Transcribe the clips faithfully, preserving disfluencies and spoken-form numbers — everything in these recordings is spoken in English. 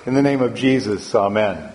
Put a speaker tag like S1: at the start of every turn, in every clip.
S1: In the name of Jesus, amen.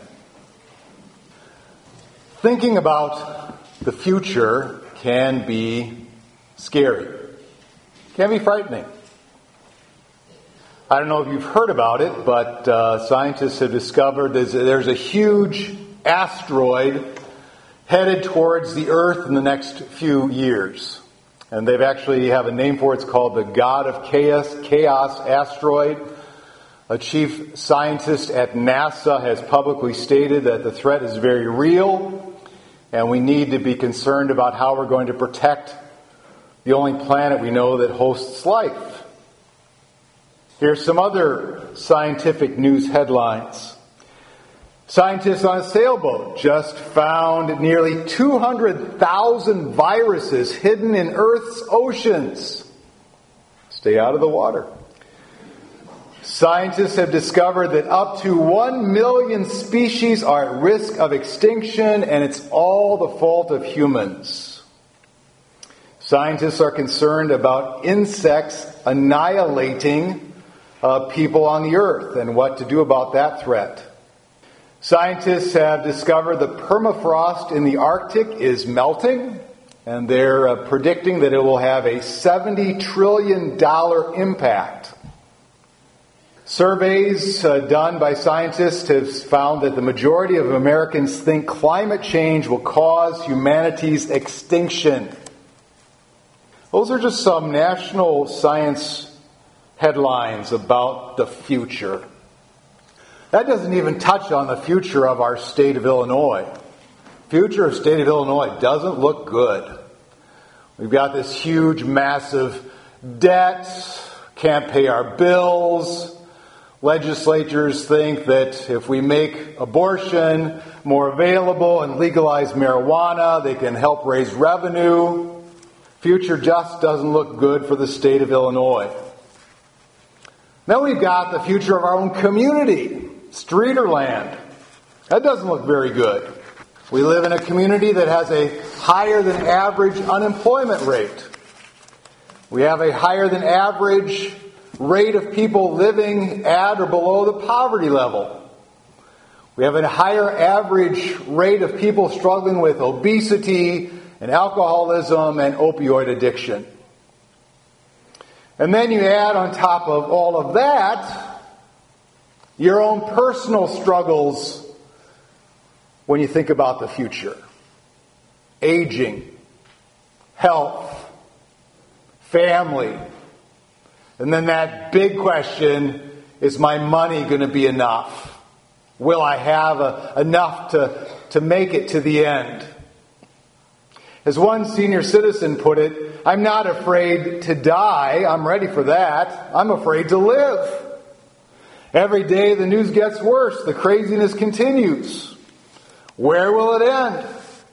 S1: Thinking about the future can be scary. Can be frightening. I don't know if you've heard about it, but uh, scientists have discovered there's, there's a huge asteroid headed towards the Earth in the next few years. And they've actually have a name for it. It's called the God of Chaos, Chaos asteroid. A chief scientist at NASA has publicly stated that the threat is very real, and we need to be concerned about how we're going to protect the only planet we know that hosts life. Here's some other scientific news headlines. Scientists on a sailboat just found nearly two hundred thousand viruses hidden in Earth's oceans. Stay out of the water. Scientists have discovered that up to one million species are at risk of extinction, and it's all the fault of humans. Scientists are concerned about insects annihilating uh, people on the earth and what to do about that threat. Scientists have discovered the permafrost in the Arctic is melting, and they're uh, predicting that it will have a seventy trillion dollars impact. Surveys uh, done by scientists have found that the majority of Americans think climate change will cause humanity's extinction. Those are just some national science headlines about the future. That doesn't even touch on the future of our state of Illinois. Future of state of Illinois doesn't look good. We've got this huge, massive debt, can't pay our bills. Legislatures think that if we make abortion more available and legalize marijuana, they can help raise revenue. Future just doesn't look good for the state of Illinois. Then we've got the future of our own community, Streeterland. That doesn't look very good. We live in a community that has a higher than average unemployment rate. We have a higher than average rate of people living at or below the poverty level. We have a higher average rate of people struggling with obesity and alcoholism and opioid addiction. And then you add on top of all of that your own personal struggles when you think about the future. Aging, health, family. And then that big question, is my money going to be enough? Will I have a, enough to, to make it to the end? As one senior citizen put it, I'm not afraid to die. I'm ready for that. I'm afraid to live. Every day the news gets worse. The craziness continues. Where will it end?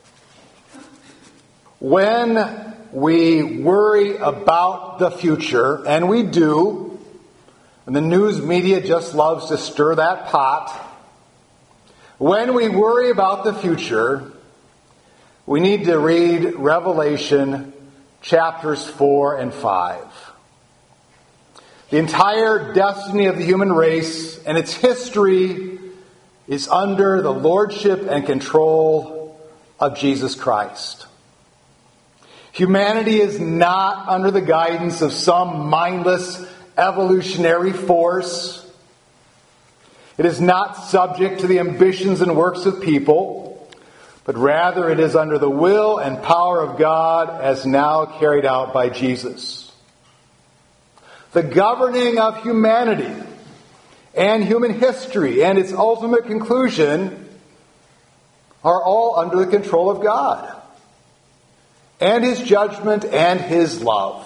S1: When we worry about the future, and we do, and the news media just loves to stir that pot. When we worry about the future, we need to read Revelation chapters four and five. The entire destiny of the human race and its history is under the lordship and control of Jesus Christ. Humanity is not under the guidance of some mindless evolutionary force. It is not subject to the ambitions and works of people, but rather it is under the will and power of God as now carried out by Jesus. The governing of humanity and human history and its ultimate conclusion are all under the control of God, and His judgment and His love.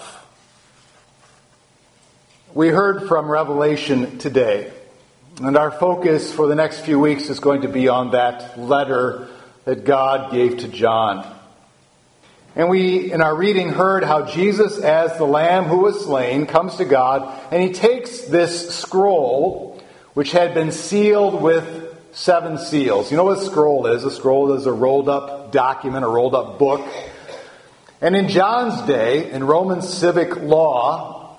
S1: We heard from Revelation today, and our focus for the next few weeks is going to be on that letter that God gave to John. And we, in our reading, heard how Jesus, as the Lamb who was slain, comes to God, and He takes this scroll, which had been sealed with seven seals. You know what a scroll is? A scroll is a rolled up document, a rolled up book. And in John's day, in Roman civic law,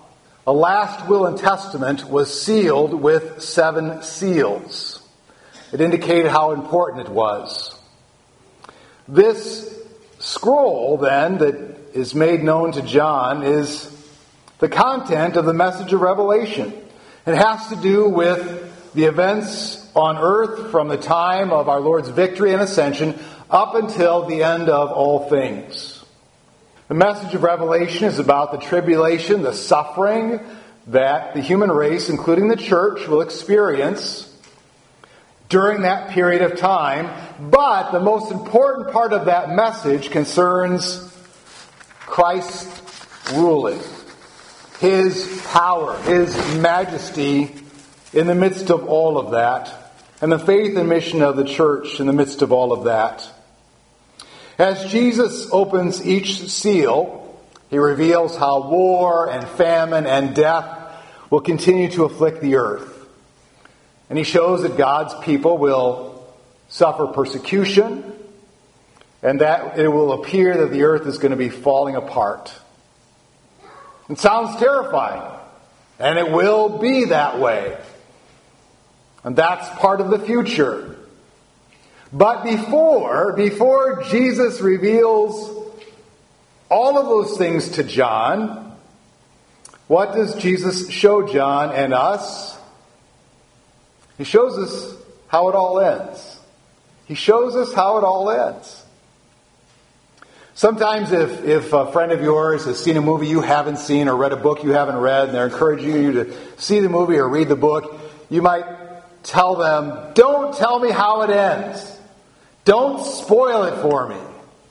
S1: a last will and testament was sealed with seven seals. It indicated how important it was. This scroll, then, that is made known to John is the content of the message of Revelation. It has to do with the events on earth from the time of our Lord's victory and ascension up until the end of all things. The message of Revelation is about the tribulation, the suffering that the human race, including the church, will experience during that period of time. But the most important part of that message concerns Christ ruling, His power, His majesty in the midst of all of that, and the faith and mission of the church in the midst of all of that. As Jesus opens each seal, He reveals how war and famine and death will continue to afflict the earth. And He shows that God's people will suffer persecution, and that it will appear that the earth is going to be falling apart. It sounds terrifying, and it will be that way. And that's part of the future. But before, before Jesus reveals all of those things to John, what does Jesus show John and us? He shows us how it all ends. He shows us how it all ends. Sometimes if, if a friend of yours has seen a movie you haven't seen or read a book you haven't read, and they're encouraging you to see the movie or read the book, you might tell them, "Don't tell me how it ends. Don't spoil it for me."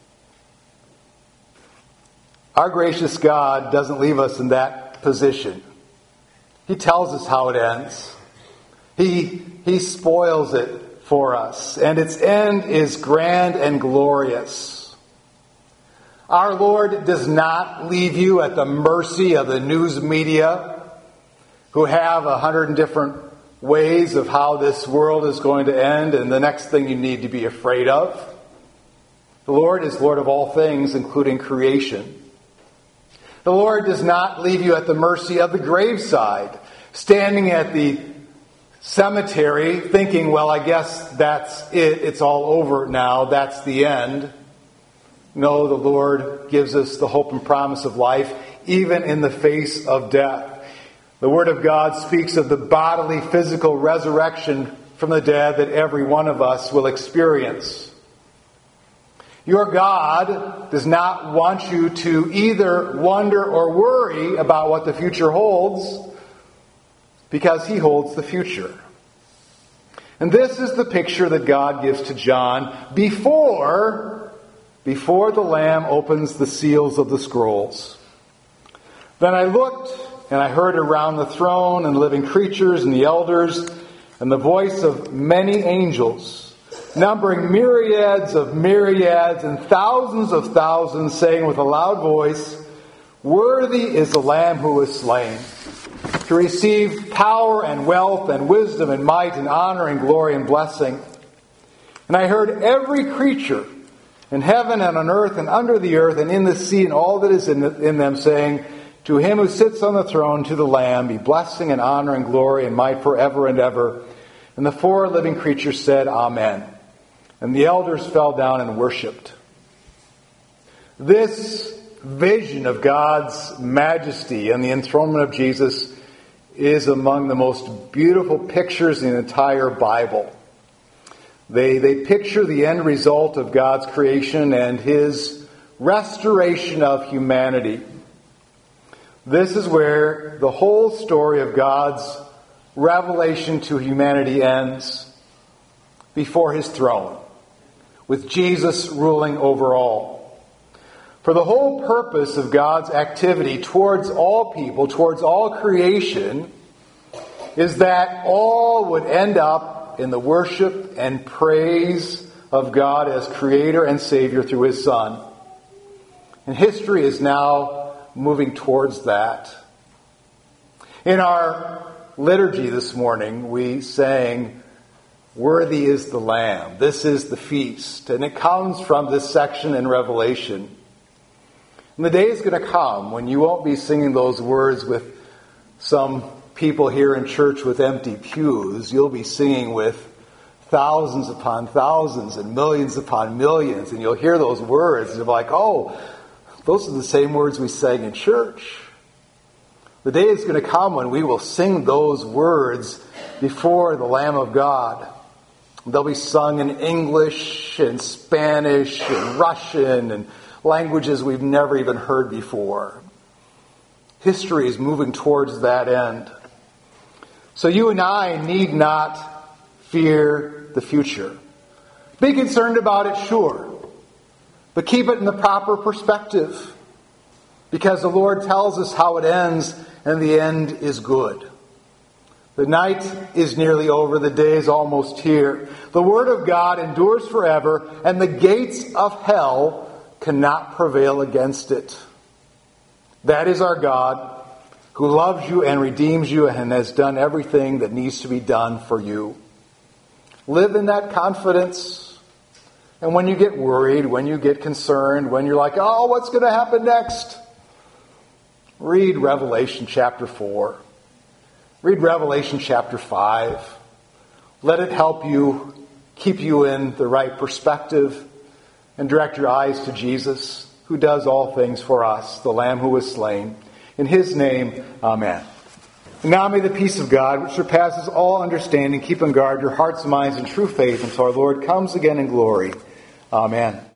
S1: Our gracious God doesn't leave us in that position. He tells us how it ends. He, he spoils it for us, and its end is grand and glorious. Our Lord does not leave you at the mercy of the news media, who have a hundred different ways of how this world is going to end, and the next thing you need to be afraid of. The Lord is Lord of all things, including creation. The Lord does not leave you at the mercy of the graveside, standing at the cemetery thinking, well, I guess that's it. It's all over now. That's the end. No, the Lord gives us the hope and promise of life, even in the face of death. The Word of God speaks of the bodily, physical resurrection from the dead that every one of us will experience. Your God does not want you to either wonder or worry about what the future holds, because He holds the future. And this is the picture that God gives to John before, before the Lamb opens the seals of the scrolls. Then I looked, and I heard around the throne and living creatures and the elders and the voice of many angels, numbering myriads of myriads and thousands of thousands, saying with a loud voice, "Worthy is the Lamb who was slain, to receive power and wealth and wisdom and might and honor and glory and blessing." And I heard every creature in heaven and on earth and under the earth and in the sea and all that is in, the, in them, saying, "To Him who sits on the throne, to the Lamb, be blessing and honor and glory and might forever and ever." And the four living creatures said, "Amen." And the elders fell down and worshipped. This vision of God's majesty and the enthronement of Jesus is among the most beautiful pictures in the entire Bible. They, they picture the end result of God's creation and His restoration of humanity. This is where the whole story of God's revelation to humanity ends, before His throne, with Jesus ruling over all. For the whole purpose of God's activity towards all people, towards all creation, is that all would end up in the worship and praise of God as Creator and Savior through His Son. And history is now moving towards that. In our liturgy this morning, we sang, "Worthy is the Lamb." This is the feast, and it comes from this section in Revelation. And the day is going to come when you won't be singing those words with some people here in church with empty pews, you'll be singing with thousands upon thousands and millions upon millions, and you'll hear those words and you'll be like, oh, those are the same words we sang in church. The day is going to come when we will sing those words before the Lamb of God. They'll be sung in English and Spanish and Russian and languages we've never even heard before. History is moving towards that end. So you and I need not fear the future. Be concerned about it, sure. But keep it in the proper perspective. Because the Lord tells us how it ends, and the end is good. The night is nearly over, the day is almost here. The Word of God endures forever, and the gates of hell cannot prevail against it. That is our God, who loves you and redeems you and has done everything that needs to be done for you. Live in that confidence. And when you get worried, when you get concerned, when you're like, oh, what's going to happen next? Read Revelation chapter four. Read Revelation chapter five. Let it help you, keep you in the right perspective, and direct your eyes to Jesus, who does all things for us, the Lamb who was slain. In His name, amen. And now may the peace of God, which surpasses all understanding, keep and guard your hearts and minds in true faith until our Lord comes again in glory. Amen.